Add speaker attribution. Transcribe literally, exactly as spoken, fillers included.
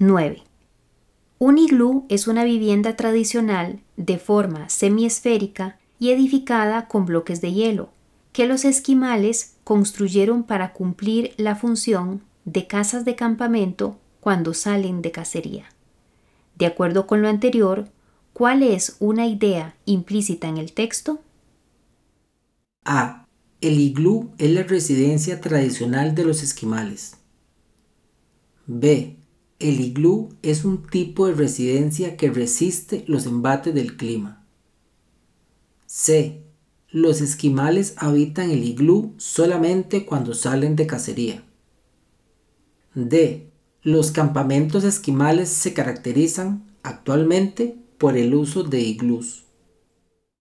Speaker 1: nueve. Un iglú es una vivienda tradicional de forma semiesférica y edificada con bloques de hielo, que los esquimales construyeron para cumplir la función de casas de campamento cuando salen de cacería. De acuerdo con lo anterior, ¿cuál es una idea implícita en el texto?
Speaker 2: A. El iglú es la residencia tradicional de los esquimales. B. El iglú es un tipo de residencia que resiste los embates del clima. C. Los esquimales habitan el iglú solamente cuando salen de cacería. D. Los campamentos esquimales se caracterizan actualmente por el uso de iglús.